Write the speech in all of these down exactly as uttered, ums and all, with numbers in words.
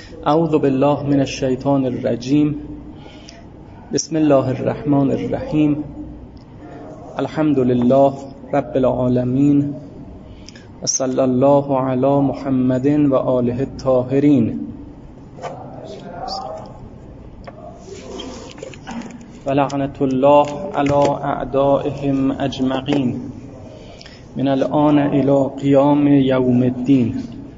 اعوذ بالله من الشیطان الرجیم. بسم الله الرحمن الرحیم. الحمد لله رب العالمین و صلی الله علی محمد و آله الطاهرین و لعنت الله علی اعدائهم اجمعین من الان الی قیام یوم الدین.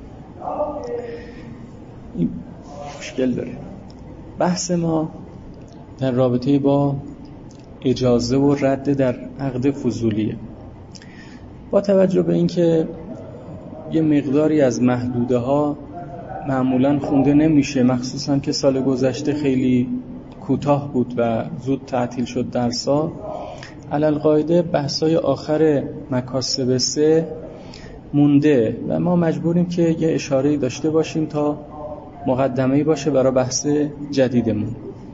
این مشکل داره. بحث ما در رابطه با اجازه و رد در عقد فضولیه. با توجه به اینکه یه مقداری از محدوده ها معمولاً خونده نمیشه، مخصوصاً که سال گذشته خیلی کوتاه بود و زود تعطیل شد درسا، علالقاعده بحثای آخر مکاسب سه مونده و ما مجبوریم که یه اشاره‌ای داشته باشیم تا مقدمه‌ای باشه برای بحث جدیدمون.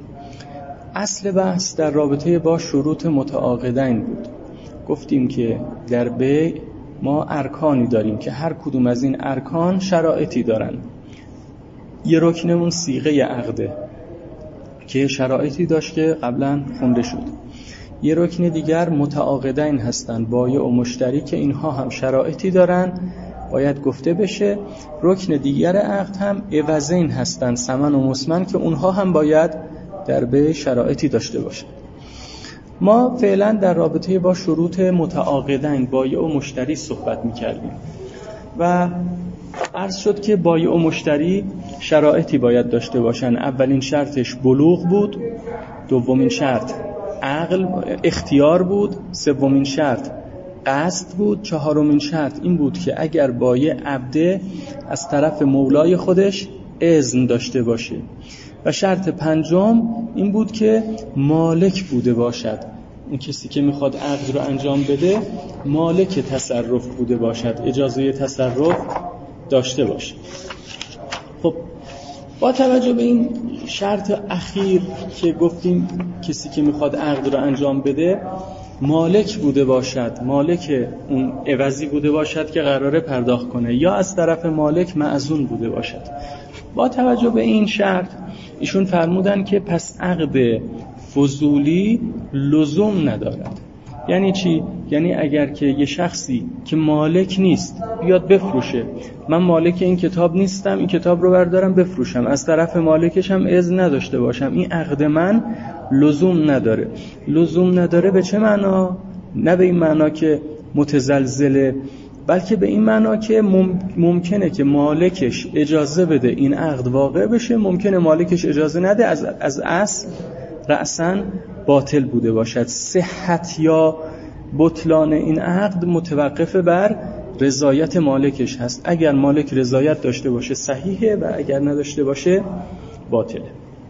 اصل بحث در رابطه با شروط متعاقدین بود. گفتیم که در بیع ما ارکانی داریم که هر کدوم از این ارکان شرایطی دارن. یه رکنمون صیغه عقده که شرایطی داشت که قبلا خونده شد. یه رکن دیگر متعاقدین هستن، بایع و مشتری، که اینها هم شرایطی دارن باید گفته بشه. رکن دیگر عقد هم عوضین هستن، ثمن و مسمن، که اونها هم باید در بیع شرایطی داشته باشه. ما فعلا در رابطه با شروط متعاقدین بایع و مشتری صحبت می‌کردیم و عرض شد که بایع و مشتری شرایطی باید داشته باشن. اولین شرطش بلوغ بود، دومین شرط عقل اختیار بود، سومین شرط قصد بود، چهارمین شرط این بود که اگر بایع عبده از طرف مولای خودش اذن داشته باشه و شرط پنجم این بود که مالک بوده باشد. اون کسی که میخواد عقد رو انجام بده مالک تصرف بوده باشد، اجازه تصرف داشته باشه. خب با توجه به این شرط اخیر که گفتیم کسی که میخواد عقد رو انجام بده مالک بوده باشد، مالک اون عوضی بوده باشد که قراره پرداخت کنه، یا از طرف مالک مأذون بوده باشد. با توجه به این شرط ایشون فرمودن که پس عقد فضولی لزوم ندارد. یعنی چی؟ یعنی اگر که یه شخصی که مالک نیست بیاد بفروشه، من مالک این کتاب نیستم، این کتاب رو بردارم بفروشم، از طرف مالکش هم اذن نداشته باشم، این عقد من لزوم نداره. لزوم نداره به چه معنا؟ نه به این معنا که متزلزله، بلکه به این معنا که ممکنه که مالکش اجازه بده این عقد واقع بشه، ممکنه مالکش اجازه نده، از از اصل رأساً باطل بوده باشد. صحت یا بطلان این عقد متوقف بر رضایت مالکش هست. اگر مالک رضایت داشته باشه صحیحه و اگر نداشته باشه باطله.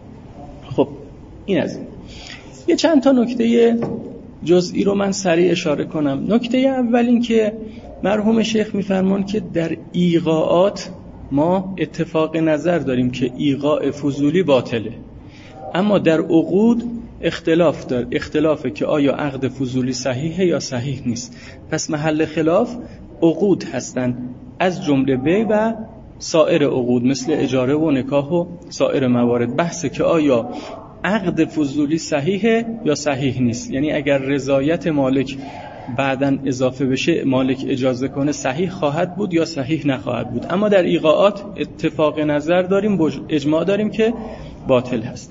خب این از این. یه چند تا نکته جزئی رو من سریع اشاره کنم. نکته اول این که مرحوم شیخ میفرمان که در ایقاعات ما اتفاق نظر داریم که ایقاع فضولی باطله، اما در عقود اختلاف دار اختلافه که آیا عقد فضولی صحیحه یا صحیح نیست. پس محل خلاف عقود هستن، از جمله بیع و سایر عقود مثل اجاره و نکاح و سایر موارد. بحثه که آیا عقد فضولی صحیحه یا صحیح نیست. یعنی اگر رضایت مالک بعداً اضافه بشه، مالک اجازه کنه، صحیح خواهد بود یا صحیح نخواهد بود. اما در ایقاعات اتفاق نظر داریم، اجماع داریم که باطل هست.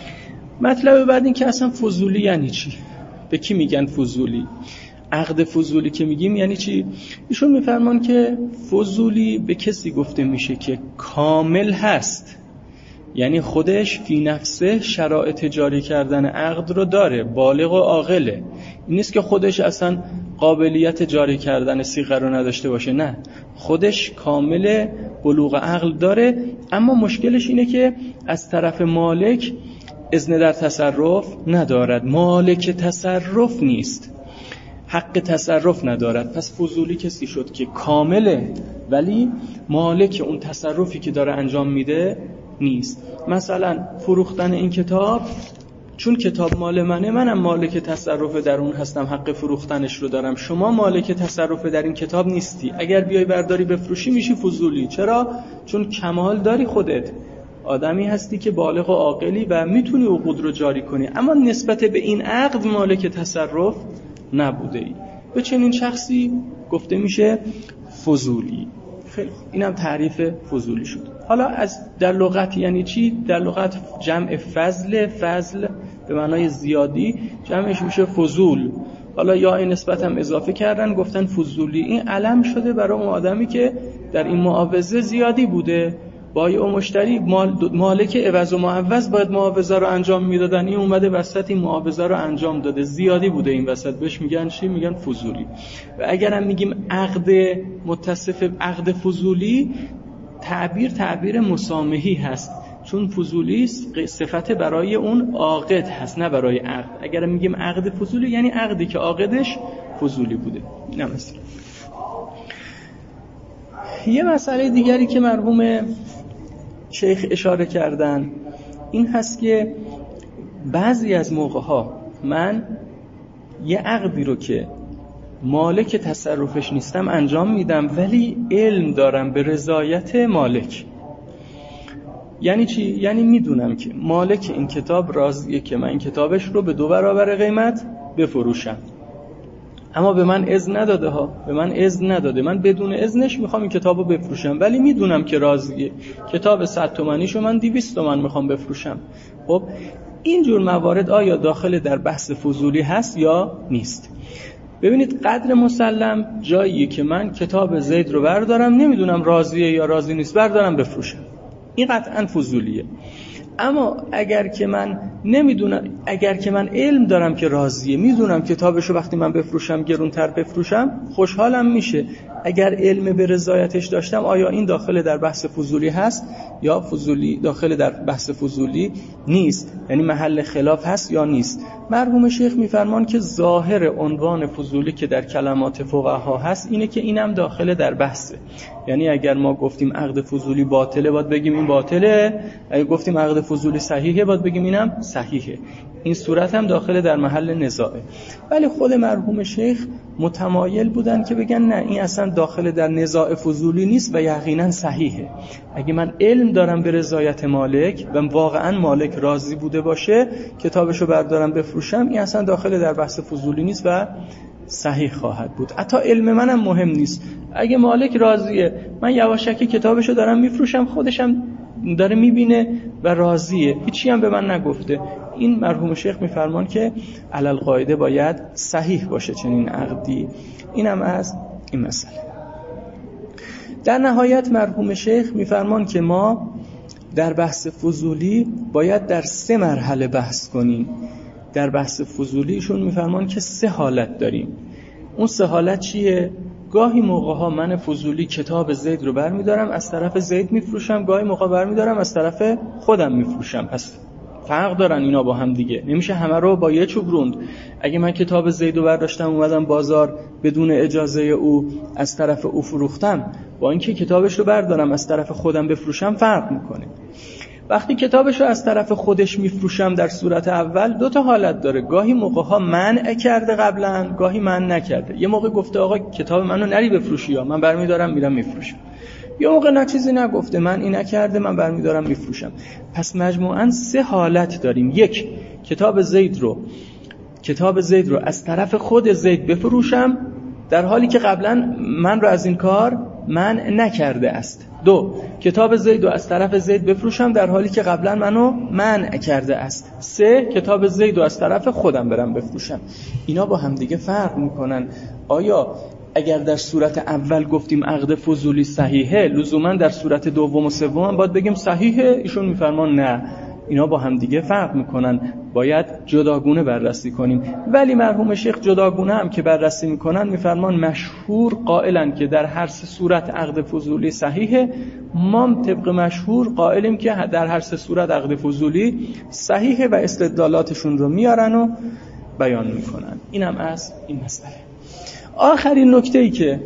مطلب بعد این که اصلا فضولی یعنی چی؟ به کی میگن فضولی؟ عقد فضولی که میگیم یعنی چی؟ ایشون میفرمان که فضولی به کسی گفته میشه که کامل هست، یعنی خودش فی نفسه شرایط جاری کردن عقد رو داره، بالغ و عاقله. این نیست که خودش اصلا قابلیت جاری کردن صیغه رو نداشته باشه، نه، خودش کامل بلوغ عقل داره، اما مشکلش اینه که از طرف مالک اذن در تصرف ندارد، مالک تصرف نیست، حق تصرف ندارد. پس فضولی کسی شد که کامله ولی مالک اون تصرفی که داره انجام میده نیست. مثلا فروختن این کتاب، چون کتاب مال منه، منم مالک تصرف در اون هستم، حق فروختنش رو دارم. شما مالک تصرف در این کتاب نیستی، اگر بیای برداری بفروشی میشی فضولی. چرا؟ چون کمال داری خودت، آدمی هستی که بالغ و عاقلی و میتونی عقود رو جاری کنی، اما نسبت به این عقد مالک تصرف نبوده ای. به چنین شخصی گفته میشه فضولی. خیلی اینم تعریف فضولی شد. حالا از در لغت یعنی چی؟ در لغت جمع فضل، فضل به معنای زیادی، جمعش میشه فضول. حالا یا این نسبت هم اضافه کردن گفتن فضولی. این علم شده برای اون آدمی که در این معاوضه زیادی بوده، بایع و مشتری مال مالک عوض و معوض باید معاوضه رو انجام میدادن، این اومده وسط این معاوضه رو انجام داده، زیادی بوده این وسط، بهش میگن چی؟ میگن فضولی. و اگر هم میگیم عقد متصف عقد فضولی، تعبیر تعبیر مسامحی هست، چون فضولی صفت برای اون عاقد هست نه برای عقد. اگر میگیم عقد فضولی یعنی عقدی که عاقدش فضولی بوده. نه مثلا یه مسئله دیگری که مرحوم شیخ اشاره کردن این هست که بعضی از موقعها من یه عقدی رو که مالک تصرفش نیستم انجام میدم ولی علم دارم به رضایت مالک. یعنی چی؟ یعنی میدونم که مالک این کتاب راضیه که من این کتابش رو به دو برابر قیمت بفروشم، اما به من اذن نداده ها، به من اذن نداده، من بدون اذنش میخوام این کتابو بفروشم ولی میدونم که راضیه، کتاب صد تومانیشو من دویست تومن میخوام بفروشم. خب این جور موارد آیا داخل در بحث فضولی هست یا نیست؟ ببینید قدر مسلم جاییه که من کتاب زید رو بردارم، نمیدونم راضیه یا راضی نیست، بردارم بفروشم، این قطعا فضولیه. اما اگر که من نمیدونم، اگر که من علم دارم که راضیه، میدونم کتابشو وقتی من بفروشم گرونتر بفروشم، خوشحالم میشه. اگر علم به رضایتش داشتم، آیا این داخل در بحث فضولی هست یا فضولی داخل در بحث فضولی نیست؟ یعنی محل خلاف هست یا نیست؟ مرحوم شیخ میفرمان که ظاهر عنوان فضولی که در کلمات فقها هست اینه که اینم داخل در بحثه. یعنی اگر ما گفتیم عقد فضولی باطله، باید بگیم این باطله، اگر گفتیم عقد فضولی صحیحه، باید بگیم اینم صحیحه. این صورت هم داخل در محل نزاعه. ولی خود مرحوم شیخ متمایل بودن که بگن نه، این اصلا داخل در نزاع فضولی نیست و یقینا صحیحه. اگه من علم دارم به رضایت مالک و واقعا مالک راضی بوده باشه، کتابشو بردارم بفروشم، این اصلا داخل در بحث فضولی نیست و صحیح خواهد بود. حتی علم منم مهم نیست، اگه مالک راضیه، من یواشکی کتابشو دارم میفروشم، خودشم داره میبینه و راضیه، هیچی هم به من نگفته. این مرحوم شیخ میفرمان که علل قاعده باید صحیح باشه چنین عقدی. اینم از این مسئله. در نهایت مرحوم شیخ میفرمان که ما در بحث فضولی باید در سه مرحله بحث کنیم. در بحث فضولیشون میفرمان که سه حالت داریم. اون سه حالت چیه؟ گاهی موقع‌ها من فضولی کتاب زید رو برمی‌دارم از طرف زید میفروشم، گاهی موقع برمی‌دارم از طرف خودم میفروشم. پس فرق دارن اینا با هم دیگه، نمیشه همه رو با یه چوب روند. اگه من کتاب زید رو برداشتم اومدم بازار بدون اجازه او از طرف او فروختم، با اینکه کتابش رو بردارم از طرف خودم بفروشم فرق میکنه. وقتی کتابش رو از طرف خودش میفروشم در صورت اول دو تا حالت داره. گاهی موقع‌ها منع کرده قبلا، گاهی منع نکرده. یه موقع گفته آقا کتاب منو نری بفروشی، یا من برمی‌دارم میرم میفروشم. یه موقع نه چیزی نگفته، من این نکرده، من برمی‌دارم میفروشم. پس مجموعاً سه حالت داریم. یک، کتاب زید رو کتاب زید رو از طرف خود زید بفروشم در حالی که قبلا من رو از این کار منع نکرده است. دو، کتاب زید رو از طرف زید بفروشم در حالی که قبلا منو منع کرده است. سه، کتاب زید رو از طرف خودم برم بفروشم. اینا با هم دیگه فرق میکنن. آیا اگر در صورت اول گفتیم عقد فضولی صحیحه، لزوما در صورت دوم و سوم باید بگیم صحیحه؟ ایشون میفرمان نه، اینا با هم دیگه فرق میکنن، باید جداگونه بررسی کنیم. ولی مرحوم شیخ جداگونه هم که بررسی میکنن میفرمان مشهور قائلن که در هر سه صورت عقد فضولی صحیحه. ما طبق مشهور قائلیم که در هر سه صورت عقد فضولی صحیحه و استدلالاتشون رو میارن و بیان میکنن. اینم از این مسئله. آخرین نکته‌ای که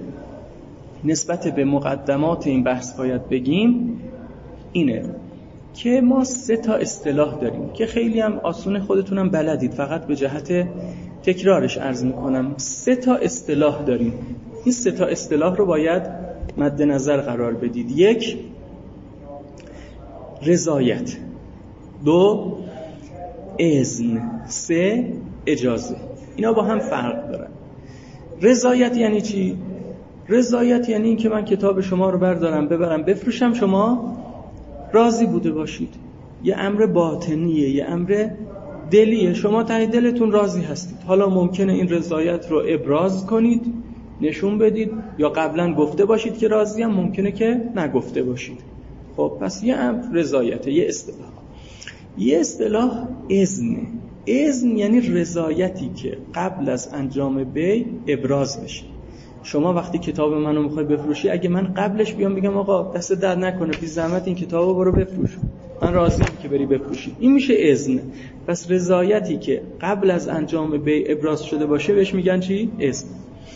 نسبت به مقدمات این بحث باید بگیم اینه که ما سه تا اصطلاح داریم که خیلی هم آسون خودتونم بلدید، فقط به جهت تکرارش عرض میکنم. سه تا اصطلاح داریم. این سه تا اصطلاح رو باید مد نظر قرار بدید. یک، رضایت، دو اذن، سه اجازه. اینا با هم فرق دارن. رضایت یعنی چی؟ رضایت یعنی این که من کتاب شما رو بردارم ببرم بفروشم، شما راضی بوده باشید. یه امر باطنیه، یه امر دلیه، شما ته دلتون راضی هستید. حالا ممکنه این رضایت رو ابراز کنید، نشون بدید، یا قبلا گفته باشید که راضیم، ممکنه که نگفته باشید. خب پس یه امر رضایته، یه اصطلاح. یه اصطلاح اذنه. اذن یعنی رضایتی که قبل از انجام بیع ابراز بشه. شما وقتی کتاب منو میخوای بفروشی، اگه من قبلش بیام بگم آقا دست درد نکنه، بی زحمت این کتابو برو بفروش، من راضیم که بری بفروشی، این میشه اذن. پس رضایتی که قبل از انجام بیع ابراز شده باشه بهش میگن چی؟ اذن.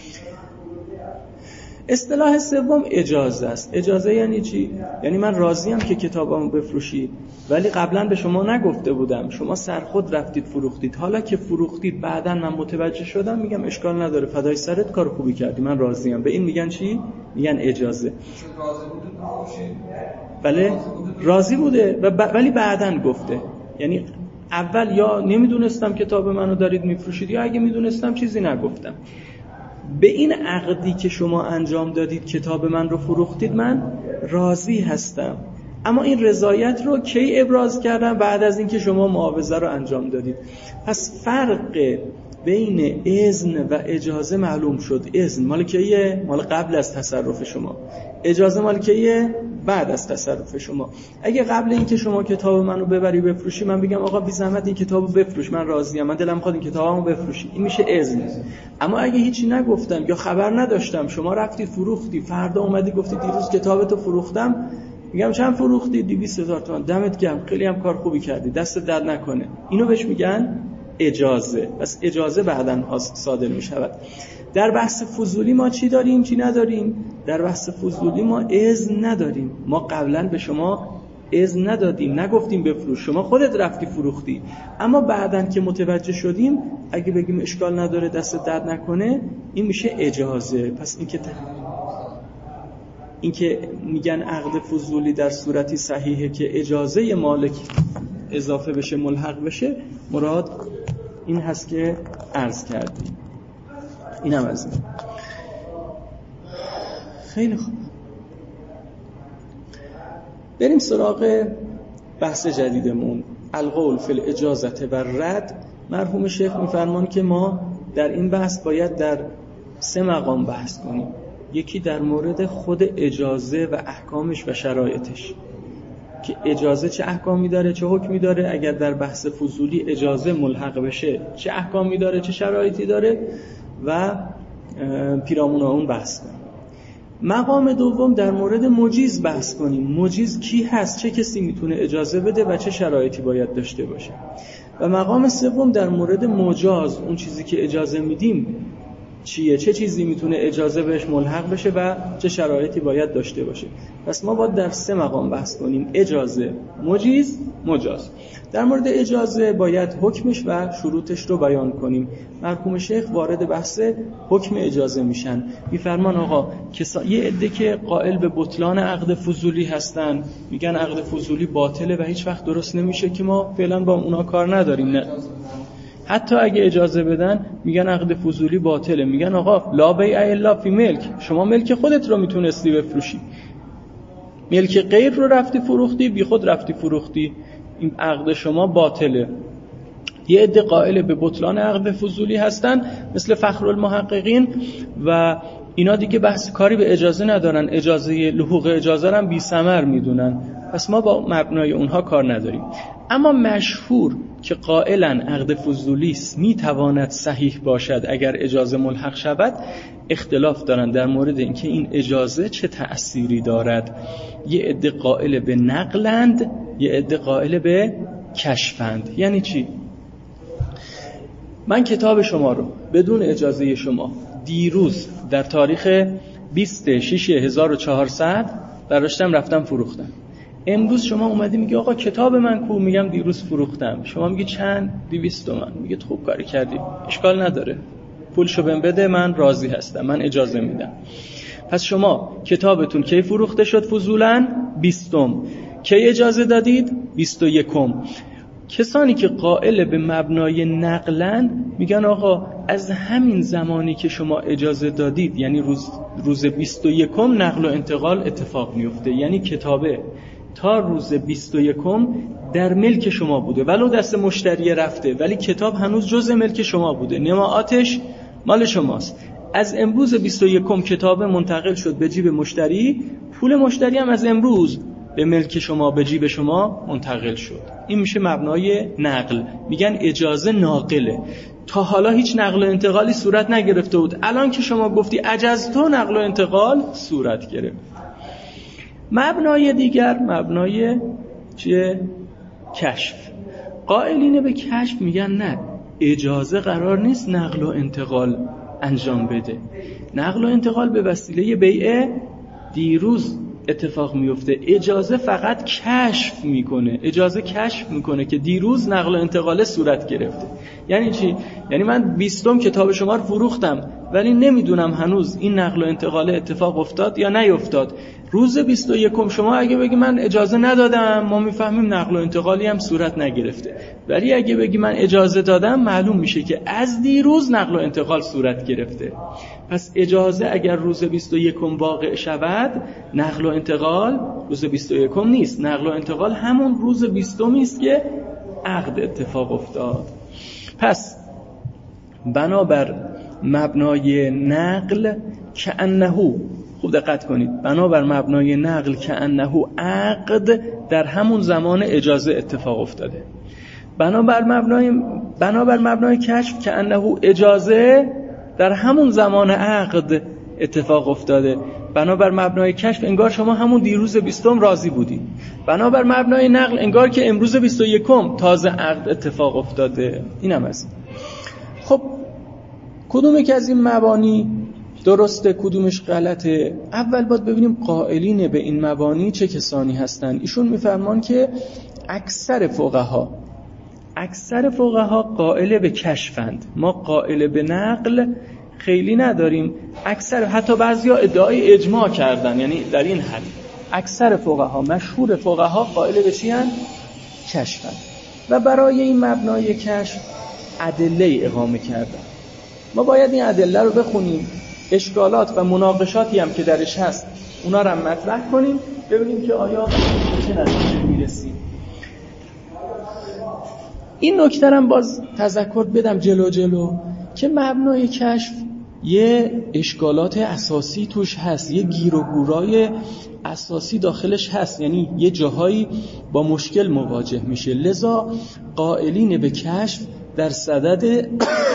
اصطلاح سوم اجازه است. اجازه یعنی چی؟ یعنی من راضیم که کتابمو بفروشید، ولی قبلا به شما نگفته بودم، شما سرخود رفتید فروختید، حالا که فروختید بعداً من متوجه شدم، میگم اشکال نداره، فدای سرت، کار خوبی کردی، من راضیم. به این میگن چی؟ میگن اجازه. بله راضی بوده و ب... ولی بعداً گفته. یعنی اول یا نمیدونستم کتاب منو دارید میفروشید، یا اگه میدونستم چیزی نگفتم. به این عقدی که شما انجام دادید کتاب من رو فروختید، من راضی هستم. اما این رضایت رو کی ابراز کردم؟ بعد از اینکه شما معاوضه رو انجام دادید. پس فرق بین اذن و اجازه معلوم شد. اذن مال کیه؟ مال قبل از تصرف شما. اجازه مال کیه؟ بعد از تصرف شما. اگه قبل اینکه شما کتاب منو ببری بفروشی، من بگم آقا بی زحمت این کتابو بفروش، من راضیم، من دلم می‌خواد این کتابمو بفروشی، این میشه اذن. اما اگه هیچی نگفتم یا خبر نداشتم، شما رفتی فروختی، فردا اومدی گفتی دیروز کتابتو فروختم، میگم چند فروختی؟ دویست هزار تومان. دمت گرم، خیلی هم کار خوبی کردی، دست درد نکنه. اینو بهش میگن اجازه. پس اجازه بعداً صادر میشود. در بحث فضولی ما چی داریم چی نداریم؟ در بحث فضولی ما اذن نداریم. ما قبلا به شما اذن ندادیم، نگفتیم بفروش، شما خودت رفتی فروختی. اما بعداً که متوجه شدیم، اگه بگیم اشکال نداره دست درد نکنه، این میشه اجازه. پس این که این که میگن عقد فضولی در صورتی صحیحه که اجازه مالک اضافه بشه، ملحق بشه، مراد این هست که عرض کردیم. این هم از این. خیلی خوب، بریم سراغ بحث جدیدمون، القول فی الاجازه و رد. مرحوم شیخ میفرمان که ما در این بحث باید در سه مقام بحث کنیم. یکی در مورد خود اجازه و احکامش و شرایطش، که اجازه چه احکامی داره، چه حکمی داره، اگر در بحث فضولی اجازه ملحق بشه چه احکامی داره، چه شرایطی داره، و پیرامون اون بحث کنیم. مقام دوم در مورد مجیز بحث کنیم. مجیز کی هست، چه کسی میتونه اجازه بده و چه شرایطی باید داشته باشه. و مقام سوم در مورد مجاز، اون چیزی که اجازه میدیم چیه، چه چیزی میتونه اجازه بهش ملحق بشه و چه شرایطی باید داشته باشه. پس ما باید در سه مقام بحث کنیم: اجازه، مجیز، مجاز. در مورد اجازه باید حکمش و شروطش رو بیان کنیم. مرحوم شیخ وارد بحث حکم اجازه میشن. میفرمان آقا کسا... یه عده که قائل به بطلان عقد فضولی هستن، میگن عقد فضولی باطله و هیچ وقت درست نمیشه، که ما فعلا با اونا کار نداریم. نه، حتی اگه اجازه بدن میگن عقد فضولی باطله. میگن آقا لا بیع الا فی ملک، شما ملک خودت رو میتونستی بفروشی، ملک غیر رو رفتی فروختی، بی خود رفتی فروختی، این عقد شما باطله. یه عده قائل به بطلان عقد فضولی هستن مثل فخرالمحققین و اینا دیگه بحث کاری به اجازه ندارن، اجازه لحوق اجازه رو هم بی ثمر میدونن. پس ما با مبنای اونها کار نداریم. اما مشهور که قائلن عقد فضولی میتواند صحیح باشد اگر اجازه ملحق شود، اختلاف دارن در مورد اینکه این اجازه چه تأثیری دارد. یه عده قائل به نقلند، یه عده قائل به کشفند. یعنی چی؟ من کتاب شما رو بدون اجازه شما دیروز در تاریخ بیست شش هزار و چهارصد برداشتم رفتم فروختم. امروز شما اومدی میگی آقا کتاب من کو؟ میگم دیروز فروختم. شما میگی چند؟ دویست تومان. میگه خوب کاری کردی، اشکال نداره، پولشو بهم بده، من راضی هستم، من اجازه میدم. پس شما کتابتون کی فروخته شد فضولاً؟ بیستم. کی اجازه دادید؟ بیست و یکم. کسانی که قائل به مبنای نقلن میگن آقا از همین زمانی که شما اجازه دادید، یعنی روز روز بیست و یکم نقل و انتقال اتفاق میفته، یعنی کتابه تا روز بیست و یکم در ملک شما بوده، ولو دست مشتری رفته ولی کتاب هنوز جزء ملک شما بوده، نماعاتش مال شماست. از امروز بیست و یکم کتاب منتقل شد به جیب مشتری، پول مشتری هم از امروز به ملک شما به جیب شما منتقل شد. این میشه مبنای نقل. میگن اجازه ناقله. تا حالا هیچ نقل و انتقالی صورت نگرفته بود، الان که شما گفتی اجازه نقل و انتقال صورت گرفت. مبنای دیگر مبنای چیه؟ کشف. قائلین به کشف میگن نه، اجازه قرار نیست نقل و انتقال انجام بده. نقل و انتقال به وسیله بیع دیروز اتفاق میفته، اجازه فقط کشف میکنه. اجازه کشف میکنه که دیروز نقل و انتقال صورت گرفته. یعنی چی؟ یعنی من بیستم کتاب شما رو فروختم ولی نمیدونم هنوز این نقل و انتقال اتفاق افتاد یا نیفتاد. روز بیست و یکم شما اگه بگی من اجازه ندادم، ما میفهمیم نقل و انتقالی هم صورت نگرفته. ولی اگه بگی من اجازه دادم، معلوم میشه که از دیروز نقل و انتقال صورت گرفته. پس اجازه اگر روز بیست و یکم واقع شود، نقل و انتقال روز بیست و یکم نیست. نقل و انتقال همون روز بیستمی است که عقد اتفاق افتاد. پس بنابر مبنای نقل که انهو، خوب دقت کنید، بنابر مبنای نقل که انهو عقد در همون زمان اجازه اتفاق افتاده. بنابر مبنای بنابر مبنای کشف که انهو اجازه در همون زمان عقد اتفاق افتاده. بنابر مبنای کشف انگار شما همون دیروز بیستم راضی بودی. بنابر مبنای نقل انگار که امروز بیست و یکم تازه عقد اتفاق افتاده. اینم هست. خب کدوم که از این مبانی درسته، کدومش غلطه؟ اول باید ببینیم قائلین به این مبانی چه کسانی هستن. ایشون میفرمان که اکثر فقها اکثر فقها قائل به کشفند. ما قائل به نقل خیلی نداریم. اکثر، حتی بعضیا ادعای اجماع کردن، یعنی در این حد اکثر فقها، مشهور فقها قائل به چی هستند؟ کشفند. و برای این مبنای کشف ادله اقامه کردن. ما باید این ادله رو بخونیم، اشکالات و مناقشاتی هم که درش هست اونا رو هم مطرح کنیم، ببینیم که آیا به چه نتیجه میرسیم. این نکته هم باز تذکر بدم جلو جلو که مبنای کشف یه اشکالات اساسی توش هست، یه گیر و گورای اساسی داخلش هست، یعنی یه جاهایی با مشکل مواجه میشه. لذا قائلین به کشف در صدد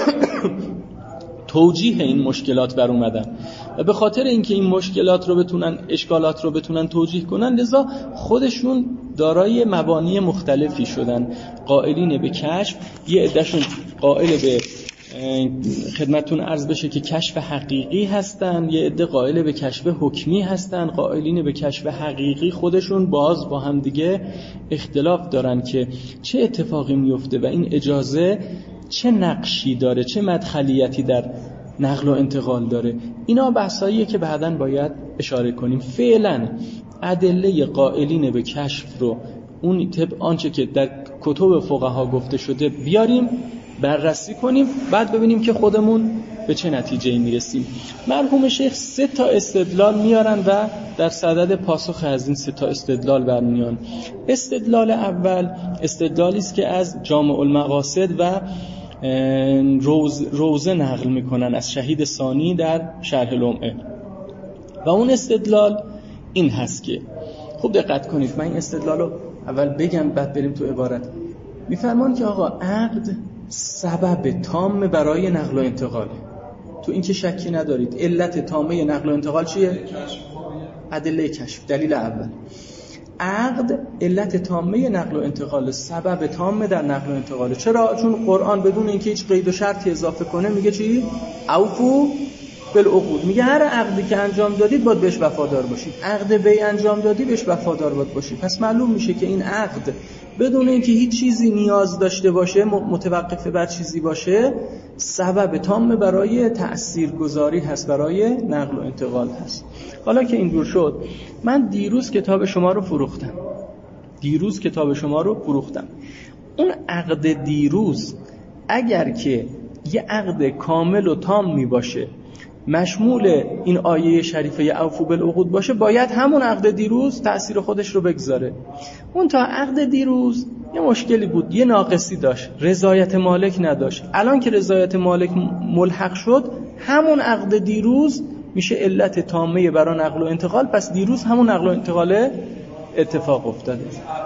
توجیه این مشکلات بر اومدن و به خاطر اینکه این مشکلات رو بتونن، اشکالات رو بتونن توجیه کنن، لذا خودشون دارای مبانی مختلفی شدن. قائلین به کشف، یه عدهشون قائل به خدمتون عرض بشه که کشف حقیقی هستن، یه عده قائل به کشف حکمی هستن. قائلین به کشف حقیقی خودشون باز با هم دیگه اختلاف دارن که چه اتفاقی میفته و این اجازه چه نقشی داره، چه مدخلیتی در نقل و انتقال داره. اینا بحثاییه که بعداً باید اشاره کنیم. فعلا ادله قائلین به کشف رو، اون طب آنچه که در کتب فقها گفته شده بیاریم، بررسی کنیم، بعد ببینیم که خودمون به چه نتیجه‌ای میرسیم. مرحوم شیخ سه تا استدلال میارن و در صدد پاسخ از این سه تا استدلال برمیان. استدلال اول استدلالی است که از جامع المقاصد و روز روزه نقل میکنن از شهید ثانی در شرح لمعه. و اون استدلال این هست که، خوب دقت کنید، من این استدلال رو اول بگم بعد بریم تو عبارت. میفرمان که آقا عقد سبب تام برای نقل و انتقاله، تو این که شکی ندارید. علت تامه نقل و انتقال چیه؟ ادله کشف. دلیل اول، عقد علت تامه نقل و انتقال، سبب تام در نقل و انتقال. چرا؟ چون قرآن بدون اینکه هیچ قید و شرطی اضافه کنه میگه چی؟ اوفو بالعقود. میگه هر عقدی که انجام دادید باید بهش وفادار باشید. عقد بیع انجام دادی بهش وفادار باید باشید. پس معلوم میشه که این عقد بدون اینکه هیچ چیزی نیاز داشته باشه، متوقف بر چیزی باشه، سبب تام برای تأثیرگذاری هست، برای نقل و انتقال هست. حالا که این دور شد، من دیروز کتاب شما رو فروختم. دیروز کتاب شما رو فروختم. اون عقد دیروز اگر که یه عقد کامل و تام می باشه، مشمول این آیه شریفه اوفوا بالعقود باشه، باید همون عقد دیروز تأثیر خودش رو بگذاره. اون تا عقد دیروز یه مشکلی بود، یه ناقصی داشت، رضایت مالک نداشت. الان که رضایت مالک ملحق شد، همون عقد دیروز میشه علت تامه برای نقل و انتقال. پس دیروز همون نقل و انتقال اتفاق افتاده.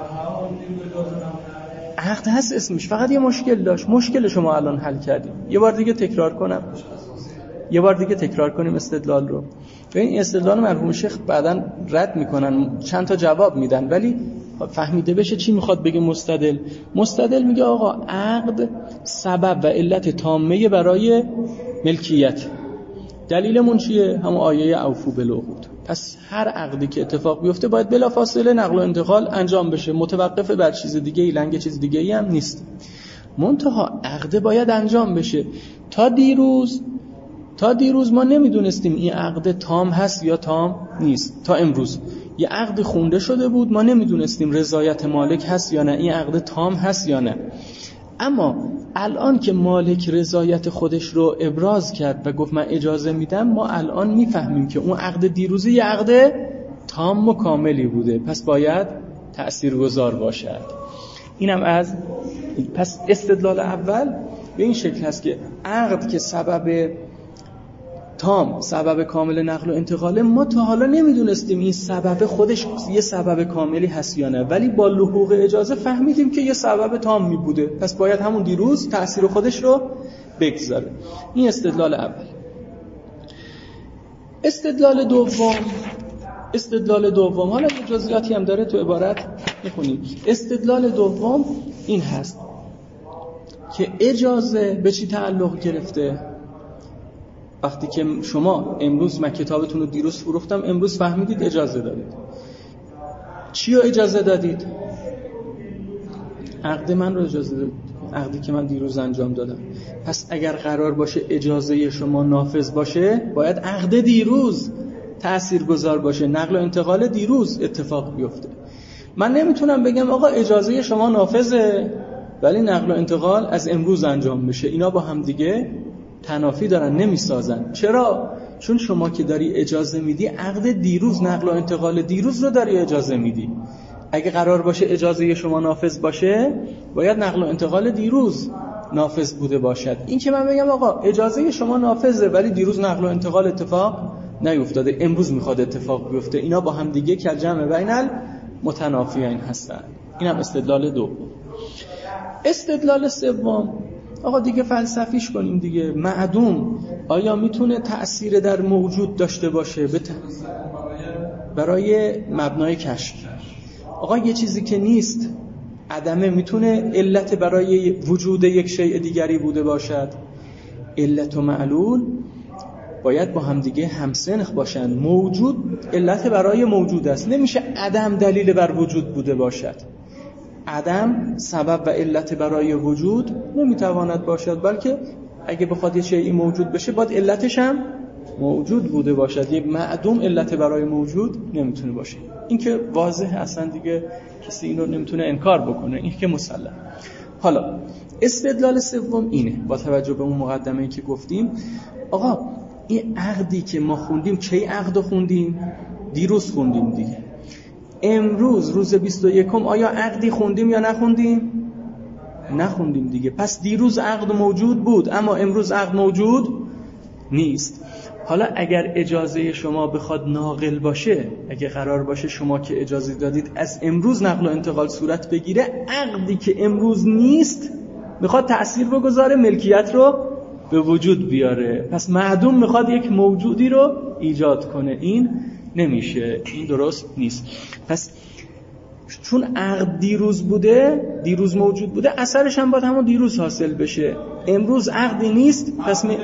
عقد هست اسمش، فقط یه مشکل داشت، مشکل شما الان حل کردیم. یه بار دیگه تکرار کنم یه بار دیگه تکرار کنیم استدلال رو. این استدلال مرحوم شیخ بعداً رد میکنن، چند تا جواب میدن، ولی فهمیده بشه چی میخواد بگه مستدل. مستدل میگه آقا عقد سبب و علت تامه برای ملکیت. دلیلمون چیه؟ همون آیه اوفوا بالعقود. پس هر عقدی که اتفاق بیفته باید بلافاصله نقل و انتقال انجام بشه، متوقف بر چیز دیگه ای، لنگ چیز دیگه ای هم نیست. منتها عقد باید انجام بشه. تا دیروز تا دیروز ما نمیدونستیم این عقد تام هست یا تام نیست. تا امروز یه عقد خونده شده بود، ما نمیدونستیم رضایت مالک هست یا نه، این عقد تام هست یا نه. اما الان که مالک رضایت خودش رو ابراز کرد و گفت من اجازه میدم، ما الان میفهمیم که اون عقد دیروزی یه عقد تام و کاملی بوده، پس باید تأثیرگذار باشد. اینم از پس استدلال اول به این شکل هست که عقد که سبب تام، سبب کامل نقل و انتقاله، ما تا حالا نمیدونستیم این سبب خودش یه سبب کاملی هست یا نه، ولی با لحوق اجازه فهمیدیم که یه سبب تام می بوده، پس باید همون دیروز تأثیر خودش رو بگذاره. این استدلال اول. استدلال دوم استدلال دوم حالا جزئیاتی هم داره، تو عبارت میخونیم. استدلال دوم این هست که اجازه به چی تعلق گرفته؟ وقتی که شما امروز من کتابتون رو دیروز فروختم، امروز فهمیدید اجازه دادید. چی رو اجازه دادید؟ عقد من رو اجازه دادید، عقدی که من دیروز انجام دادم. پس اگر قرار باشه اجازه شما نافذ باشه، باید عقد دیروز تأثیرگذار باشه، نقل و انتقال دیروز اتفاق بیفته. من نمیتونم بگم آقا اجازه شما نافذه ولی نقل و انتقال از امروز انجام بشه. اینا با هم دیگه تنافی دارن، نمیسازن. چرا؟ چون شما که داری اجازه میدی، عقد دیروز، نقل و انتقال دیروز رو داری اجازه میدی. اگه قرار باشه اجازه شما نافذ باشه، باید نقل و انتقال دیروز نافذ بوده باشد. این که من بگم آقا اجازه شما نافذه ولی دیروز نقل و انتقال اتفاق نیفتاده، امروز میخواد اتفاق بیفته، اینا با هم دیگه کالجمع بین المتنافیین هستن. اینم استدلال دوم. استدلال سوم، آقا دیگه فلسفیش کنیم دیگه. معدوم آیا میتونه تأثیر در موجود داشته باشه بت... برای مبنای کشف؟ آقا یه چیزی که نیست، عدمه، میتونه علت برای وجود یک شیء دیگری بوده باشد؟ علت و معلول باید با هم دیگه همسنخ باشن. موجود علت برای موجود است، نمیشه عدم دلیل بر وجود بوده باشد. عدم سبب و علت برای وجود نمیتواند باشد، بلکه اگه بخواد یه شیئی موجود بشه باید علتش هم موجود بوده باشد. یه معدوم علت برای موجود نمیتونه باشه. این که واضحه، اصلا دیگه کسی اینو نمیتونه انکار بکنه، این که مسلم. حالا استدلال سوم اینه، با توجه به اون مقدمه‌ای که گفتیم، آقا این عقدی که ما خوندیم، کی عقد خوندیم؟ دیروز خوندیم دیگه. امروز روز بیست و یکم آیا عقدی خوندیم یا نخوندیم؟ نخوندیم دیگه. پس دیروز عقد موجود بود اما امروز عقد موجود نیست. حالا اگر اجازه شما بخواد ناقل باشه، اگه قرار باشه شما که اجازه دادید از امروز نقل و انتقال صورت بگیره، عقدی که امروز نیست میخواد تأثیر بگذاره، ملکیت رو به وجود بیاره. پس معدوم میخواد یک موجودی رو ایجاد کنه، این نمیشه، این درست نیست. پس چون عقد دیروز بوده، دیروز موجود بوده، اثرش هم باید همون دیروز حاصل بشه. امروز عقدی نیست، پس می...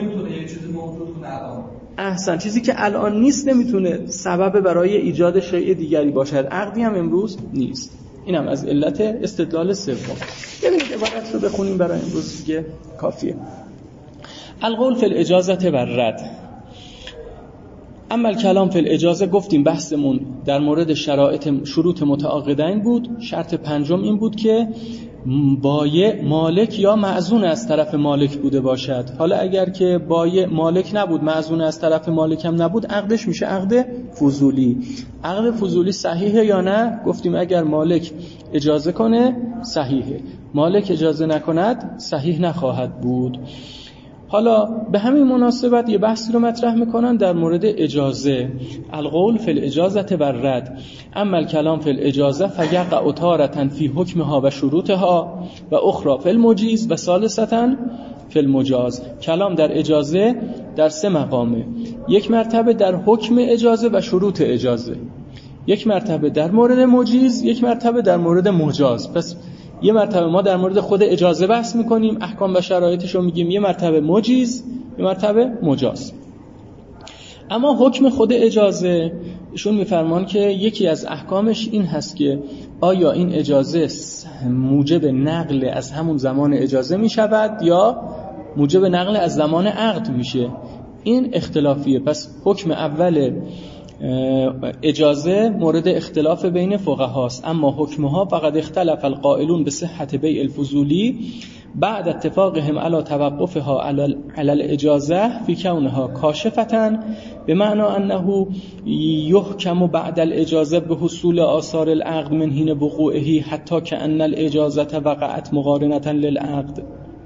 احسن، چیزی که الان نیست نمیتونه سبب برای ایجاد شیء دیگری باشد. عقدی هم امروز نیست. اینم از علت استدلال سوم. ببینید عبارت رو بخونیم برای امروز دیگه کافیه. القول فی الاجازه و الرد. اما کلام فی الاجازه گفتیم بحثمون در مورد شرایط شروط متعاقدین بود. شرط پنجم این بود که بایع مالک یا معزون از طرف مالک بوده باشد. حالا اگر که بایع مالک نبود، معزون از طرف مالک هم نبود، عقدش میشه عقد فضولی. عقد فضولی صحیحه یا نه؟ گفتیم اگر مالک اجازه کنه صحیحه، مالک اجازه نکند صحیح نخواهد بود. حالا به همین مناسبت یه بحثی رو مطرح میکنن در مورد اجازه. القول فی الاجازه و رد، اما الکلام فی الاجازه فیقع تارة فی حکمها و شروطها و اخرى فی المجیز و ثالثة فی المجاز. کلام در اجازه در سه مقامه: یک مرتبه در حکم اجازه و شروط اجازه، یک مرتبه در مورد مجیز، یک مرتبه در مورد مجاز. پس یه مرتبه ما در مورد خود اجازه بحث میکنیم، احکام و شرایطش رو میگیم، یه مرتبه مجیز، یه مرتبه مجاز. اما حکم خود اجازه ایشون میفرمان که یکی از احکامش این هست که آیا این اجازه موجب نقل از همون زمان اجازه میشود یا موجب نقل از زمان عقد میشه. این اختلافیه. پس حکم اول اجازه مورد اختلاف بین فقهاست، اما حکمها فقط اختلف القائلون به صحت بیع الفضولی بعد اتفاقهم علی توقفها علی الاجازه فی کونها کاشفتن، به معنی انه یحکم بعد الاجازه به حصول آثار العقد من حین وقوعه حتی کأن الاجازه وقعت مقارنة للعقد،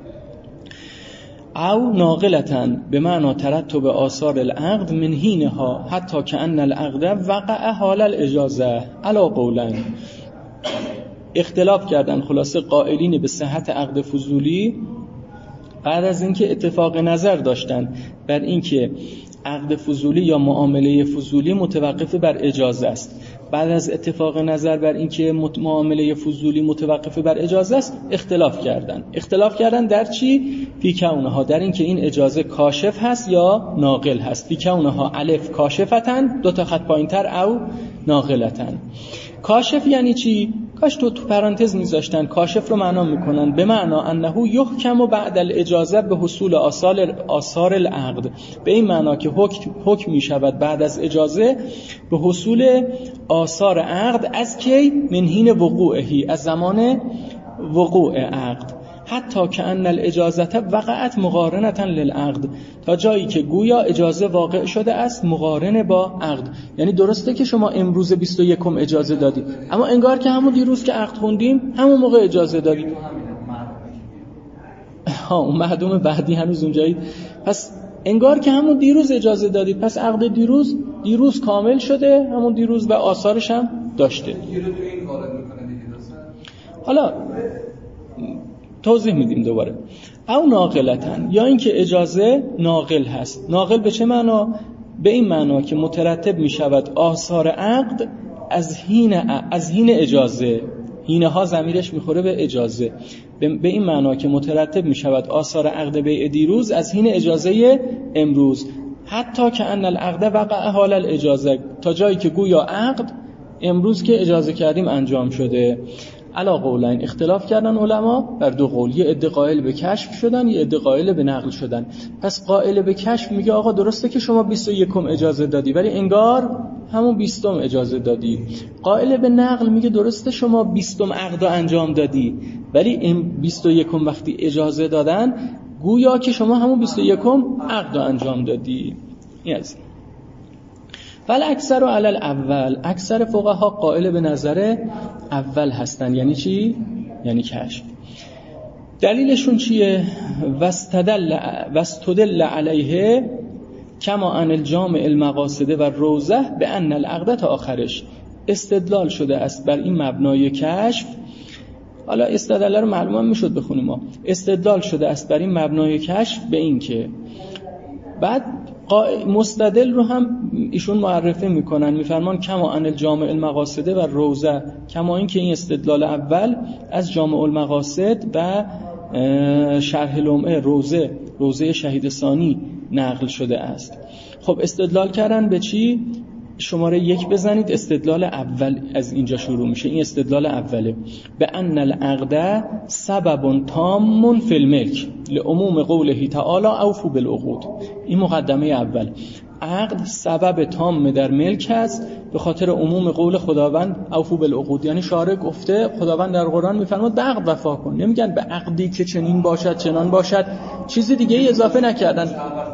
او ناقلتن به معنی ترتب آثار العقد من حینها حتی کأن العقد وقع حال الاجازه. علا قولن، اختلاف کردن خلاصه قائلین به صحت عقد فضولی بعد از اینکه اتفاق نظر داشتن بر اینکه عقد فضولی یا معامله فضولی متوقف بر اجازه است. بعد از اتفاق نظر بر اینکه معامله فضولی متوقف بر اجازه است اختلاف کردن. اختلاف کردن در چی؟ فی کونها، در اینکه این اجازه کاشف هست یا ناقل هست. فی کونها الف کاشفتن، دو تا خط پایینتر، او ناقلتن. کاشف یعنی چی؟ کاش تو تو پرانتز میذاشتن. کاشف رو معنا میکنن به معنا انه یحکم بعد الاجازه به حصول آثار آثار العقد، به این معنا که حکم حکم میشود بعد از اجازه به حصول آثار عقد. از کی؟ من حین وقوعه، از زمان وقوع عقد. حتی که ان الاجازه وقعت مقارنة للعقد، تا جایی که گویا اجازه واقع شده است مقارن با عقد. یعنی درسته که شما امروز بیست و یکم اجازه دادید، اما انگار که همون دیروز که عقد خوندیم همون موقع اجازه دادید. ها اون معدوم بعدی هنوز اونجایید. پس انگار که همون دیروز اجازه دادید، پس عقد دیروز دیروز کامل شده، همون دیروز و آثارش هم داشته. حالا توضیح میدیم دوباره. او ناقلتن، یا اینکه اجازه ناقل هست. ناقل به چه معنا؟ به این معنا که مترتب میشود آثار عقد از حین از حین اجازه. حینه ها ضمیرش میخوره به اجازه. به این معنا که مترتب میشود آثار عقد بیع دیروز از حین اجازه امروز. حتی که ان العقد وقع حال الاجازه، تا جایی که گویا عقد امروز که اجازه کردیم انجام شده. علا قولین، اختلاف کردن علما بر دو قول. یه عده قائل به کشف شدن، یه عده قائل به نقل شدن. پس قائل به کشف میگه آقا درسته که شما بیست و یکم اجازه دادی ولی انگار همون بیستم اجازه دادی. قائل به نقل میگه درسته شما بیستم عقد انجام دادی ولی این بیست و یکم وقتی اجازه دادن گویا که شما همون بیست و یکم عقد انجام دادی. این از ولی اکثر علی الاول، اکثر فقها قائل به نظر اول هستن. یعنی چی؟ یعنی کشف. دلیلشون چیه؟ واستدل واستدل علیه کما ان الجامع المقاصد و روزه به ان العقد تا آخرش. استدلال شده است بر این مبنای کشف. حالا استدلال رو معلومه میشد بخونیم ما. استدلال شده است بر این مبنای کشف به این که بعد مستدل رو هم ایشون معرفی میکنن، میفرمان کما ان الجامع المقاصد و روزه، کما این که این استدلال اول از جامع المقاصد و شرح لمعه روزه روزه شهید ثانی نقل شده است. خب استدلال کردن به چی؟ شماره یک بزنید، استدلال اول از اینجا شروع میشه. این استدلال اوله. به ان العقد سبب تام فی الملک لعموم قوله تعالی اوفوا بالعقود. این مقدمه اول. عقد سبب تام در ملک است به خاطر عموم قول خداوند اوفوا بالعقود. یعنی شارع گفته، خداوند در قرآن میفرماد به عقد وفا کن. نمیگن به عقدی که چنین باشد چنان باشد، چیز دیگه ای اضافه نکردن.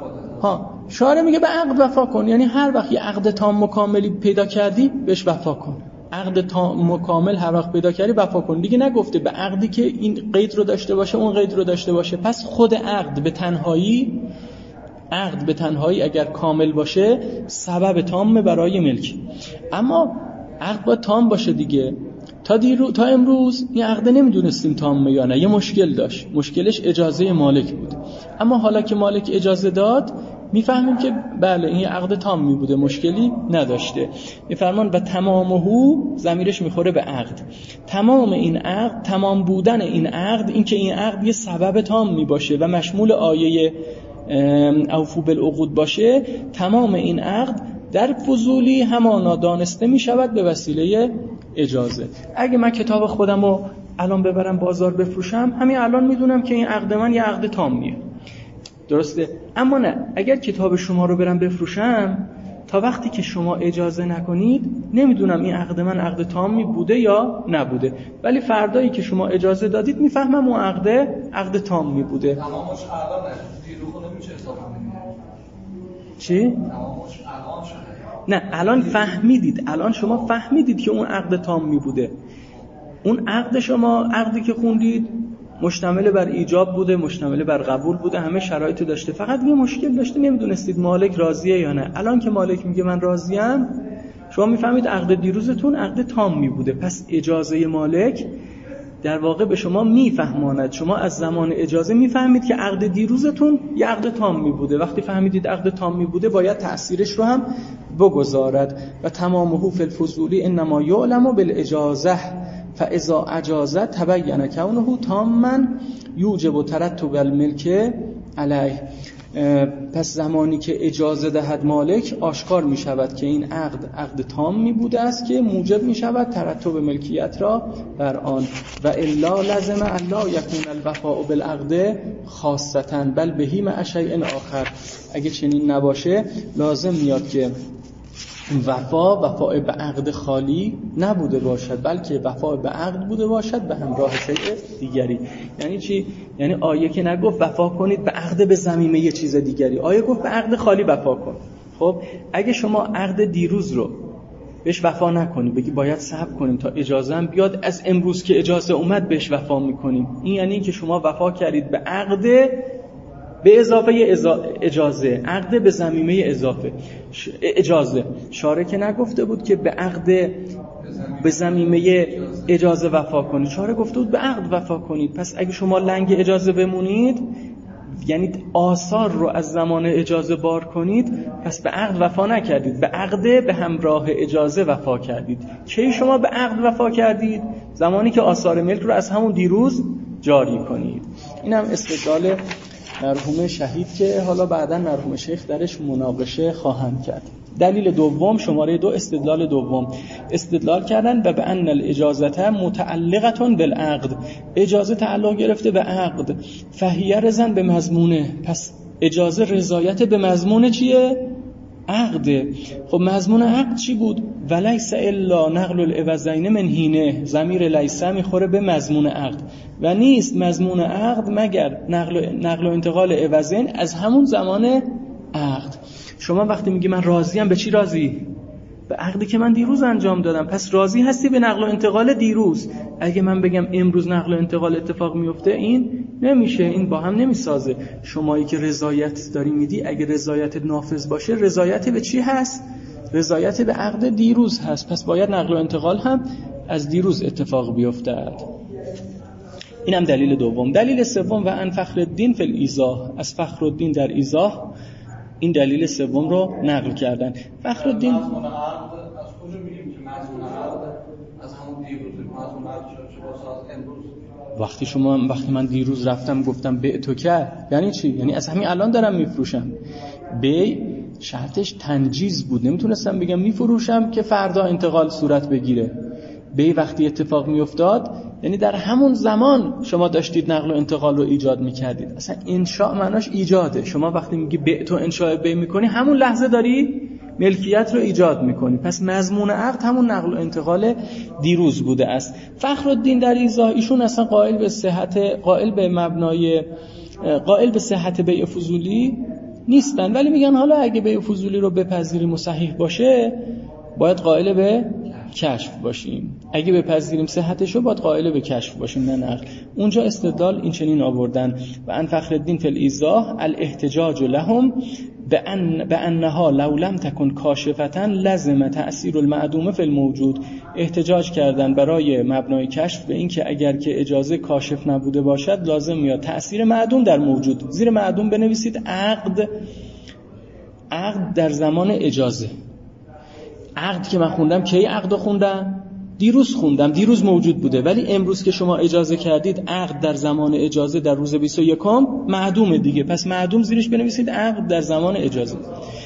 ها شارع میگه به عقد وفا کن، یعنی هر وقت یه عقد تام مکملی پیدا کردی بهش وفا کن. عقد تام مکمل هر وقت پیدا کردی وفا کن. دیگه نگفته به عقدی که این قید رو داشته باشه اون قید رو داشته باشه. پس خود عقد به تنهایی عقد به تنهایی اگر کامل باشه سبب تام برای ملک. اما عقد باید تام باشه دیگه. تا دیرو تا امروز این عقد نمیدونستیم تامه یا نه، یه مشکل داشت. مشکلش اجازه مالک بود. اما حالا که مالک اجازه داد میفهمیم که بله این عقد تامی بوده، مشکلی نداشته. میفرمان و تمامه ضمیرش میخوره به عقد. تمام این عقد، تمام بودن این عقد، این که این عقد یه سبب تامی باشه و مشمول آیه اوفوا بالعقود باشه، تمام این عقد در فضولی همانا دانسته می شود به وسیله اجازه. اگه من کتاب خودم رو الان ببرم بازار بفروشم، همین الان میدونم که این عقد من یه عقد تامیه، درسته؟ اما نه، اگر کتاب شما رو برم بفروشم، تا وقتی که شما اجازه نکنید نمیدونم این عقد من عقد تامی بوده یا نبوده. ولی فردایی که شما اجازه دادید میفهمم اون عقد عقد تامی بوده. تمامش الان دیرو خود نمیشه حساب کنید. چی؟ تمامش الان شده. نه الان فهمیدید، الان شما فهمیدید که اون عقد تامی بوده. اون عقد شما، عقدی که خوندید مشتمل بر ایجاب بوده، مشتمل بر قبول بوده، همه شرایط داشته، فقط یه مشکل داشته، نمیدونستید مالک راضیه یا نه. الان که مالک میگه من راضیم، شما میفهمید عقد دیروزتون عقد تامی بوده. پس اجازه مالک در واقع به شما میفهماند، شما از زمان اجازه میفهمید که عقد دیروزتون یه عقد تامی بوده. وقتی فهمیدید عقد تامی بوده باید تأثیرش رو هم بگذارد. و تمامه فی الفضولی انما یعلم بالاجازه فاذا اجازه تبین کونه تاما یوجب ترتب الملک علیه. پس زمانی که اجازه دهد مالک آشکار می شود که این عقد عقد تام می بوده است که موجب می شود ترتب ملکیت را بر آن. و الا لازم الله یکون الوفاء بالعقد خاصتا بل بهی مع شیء آخر. اگه چنین نباشه لازم میاد که وفا وفا به عقد خالی نبوده باشد، بلکه وفا به عقد بوده باشد به همراه شیء دیگری. یعنی چی؟ یعنی آیه که نگفت وفا کنید به عقد به ضمیمه یه چیز دیگری، آیه گفت به عقد خالی وفا کن. خب اگه شما عقد دیروز رو بهش وفا نکنید، بگی باید صبر کنیم تا اجازه هم بیاد، از امروز که اجازه اومد بهش وفا میکنیم، این یعنی که شما وفا کردید به عقد به اضافه اجازه، عقد به ضمیمه اضافه اجازه. شارع که نگفته بود که به عقد به ضمیمه اجازه وفا کنید، شارع گفته بود به عقد وفا کنید. پس اگه شما لنگ اجازه بمونید، یعنی آثار رو از زمان اجازه بار کنید، پس به عقد وفا نکردید، به عقد به همراه اجازه وفا کردید. کی شما به عقد وفا کردید؟ زمانی که آثار ملک رو از همون دیروز جاری کنید. اینم استدلال مرحوم شهید که حالا بعداً مرحوم شیخ درش مناقشه خواهند کرد. دلیل دوم، شماره دو، استدلال دوم، استدلال کردن و به ان الاجازه متعلقه بالعقد، اجازه تعلق گرفته به عقد، فهیه رضا به مضمونه. پس اجازه رضایت به مضمون چیه؟ عقده. خب مضمون عقد چی بود؟ ولیس الا نقل العوضین من هینه، ضمیر لیس میخوره به مضمون عقد و نیست مضمون عقد مگر نقل نقل و انتقال عوضین از همون زمان عقد. شما وقتی میگی من راضیم، به چی راضی؟ به عقدی که من دیروز انجام دادم. پس راضی هستی به نقل و انتقال دیروز. اگه من بگم امروز نقل و انتقال اتفاق میفته، این نمیشه، این با هم نمیسازه. شمایی که رضایت داری میدی، اگه رضایت نافذ باشه، رضایت به چی هست؟ رضایت به عقد دیروز هست. پس باید نقل و انتقال هم از دیروز اتفاق بیفتد. اینم دلیل دوم. دلیل سوم و ان فخرالدین فی الایضاح، از فخرالدین در ایضاح این دلیل سوم رو نقل کردن. فخرالدین مضمون عقد از کجا میگیم که مضمون عقد از همون دیروز، مضمون عقد چه واسه امروز؟ وقتی شما وقتی من دیروز رفتم گفتم به تو که، یعنی چی؟ یعنی از همین الان دارم میفروشم. بی شرطش تنجیز بود، نمیتونستم بگم میفروشم که فردا انتقال صورت بگیره. بی وقتی اتفاق میافتاد یعنی در همون زمان شما داشتید نقل و انتقال رو ایجاد میکردید. اصلا انشاء معناش ایجاده. شما وقتی میگی بعت و انشاء بی میکنی همون لحظه داری ملکیت رو ایجاد میکنی. پس مضمون عقد همون نقل و انتقال دیروز بوده است. فخرالدین در ایضاح ایشون اصلا قائل به صحت قائل به مبنای قائل به صحت بیع فضولی نیستن، ولی میگن حالا اگه بیع فضولی رو بپذیریم و صحیح باشه باید قائل به کشف باشیم، اگه بپذیریم صحتش رو باید قائل به کشف باشیم نه نقل. اونجا استدلال این چنین آوردن و ان فخرالدین فی الایضاح الاحتجاج لهم بأن بأنها لو لم تكن کاشفة لزم تأثیر المعدوم فی الموجود. احتجاج کردن برای مبنای کشف به این که اگر که اجازه کاشف نبوده باشد لازم میاد تأثیر معدوم در موجود. زیر معدوم بنویسید عقد، عقد در زمان اجازه. عقد که من خوندم کی عقد خوندم؟ دیروز خوندم، دیروز موجود بوده، ولی امروز که شما اجازه کردید عقد در زمان اجازه در روز بیست و یکم معدومه دیگه. پس معدوم زیرش بنویسید عقد در زمان اجازه.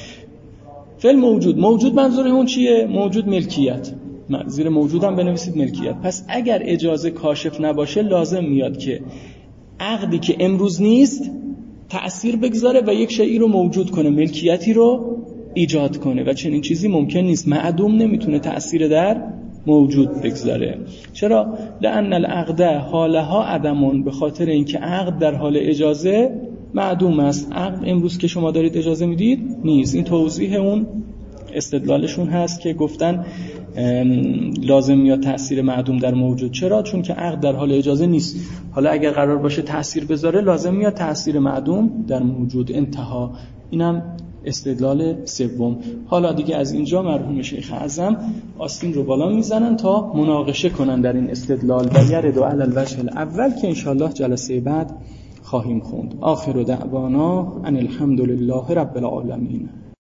فعل موجود، موجود منظور اون چیه؟ موجود ملکیت. زیر موجودم بنویسید ملکیت. پس اگر اجازه کاشف نباشه لازم میاد که عقدی که امروز نیست تأثیر بگذاره و یک شیئی رو موجود کنه، ملکیتی رو ایجاد کنه و چنین چیزی ممکن نیست. معدوم نمیتونه تأثیر در موجود بگذاره. چرا؟ لأن العقد حالها عدمون، به خاطر اینکه عقد در حال اجازه معدوم است. عقد امروز که شما دارید اجازه میدید نیست. این توضیح اون استدلالشون هست که گفتن لازم میاد تأثیر معدوم در موجود. چرا؟ چون که عقد در حال اجازه نیست. حالا اگر قرار باشه تأثیر بذاره لازم میاد تأثیر معدوم در موجود. انتها. اینم استدلال سوم. حالا دیگه از اینجا مرحوم شیخ اعظم آستین رو بالا میزنن تا مناقشه کنن در این استدلال و یرد علی الوجه الاول که انشالله جلسه بعد خواهیم خوند. آخر دعوانا ان الحمد لله رب العالمین.